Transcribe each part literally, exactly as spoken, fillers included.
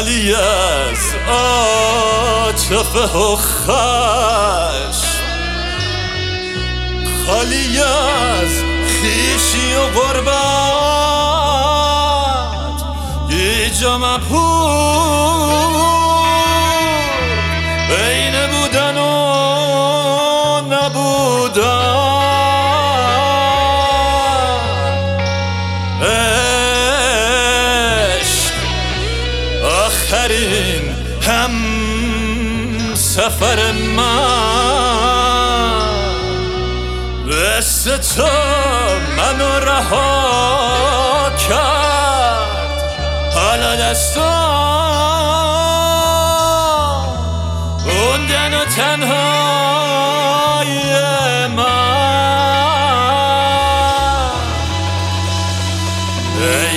خالی از عاطفه و خشم، خالی از خویشی و غربت، یه جا مبهور بین بودن و نبودن. آخرین هم سفر من مثل تو منو رها کرد. حالا دستام موندن و تنهای من. ای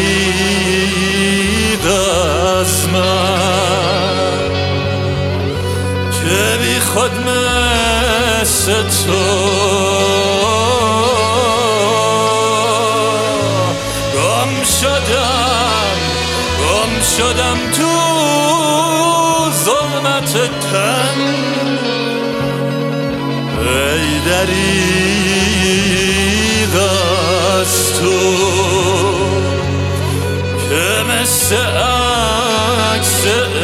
دریغ از من که بی خود مثل تو گم شدم، گم شدم تو ظلمت تن. ای دریغ از تو که مثل عکس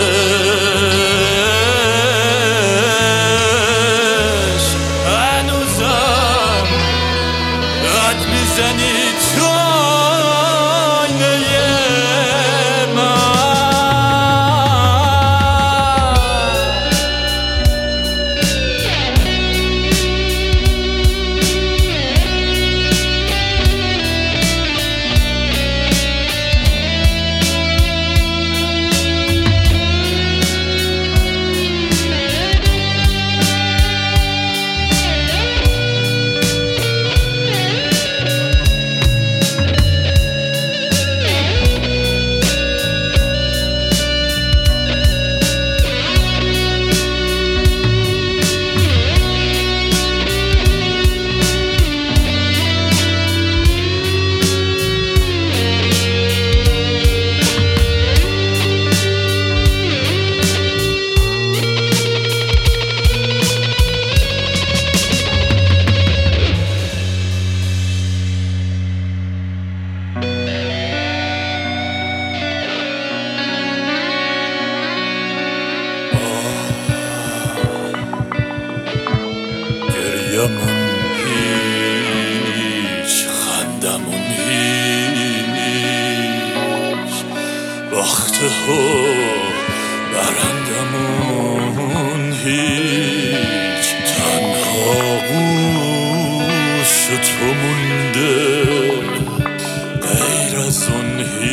عشق هنوزم قد میزنی تو آینه من. گریمون هیچ، خندمون هیچ، باخته و برندمون هیچ. تنها گوش تو مونده غیر از اون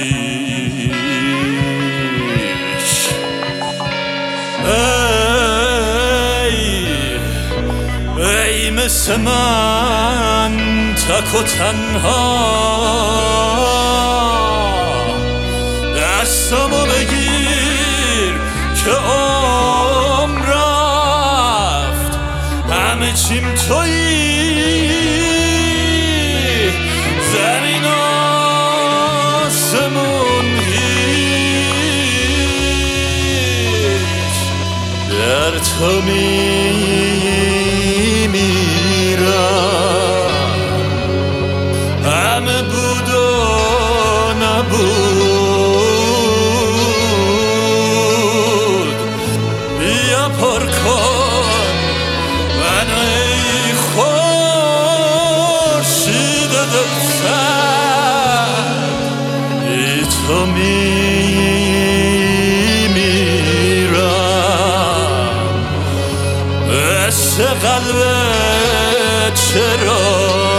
هیچ. ای مثل من تک و تنها دستمو بگیر که عمر رفت، همه چیم تویی، زمین آسمون هیچ. در تو همه بود و نبود. بیا پر کن منو ای خورشید دلسرد، بی تو میمیرم. مثل قلبت چرا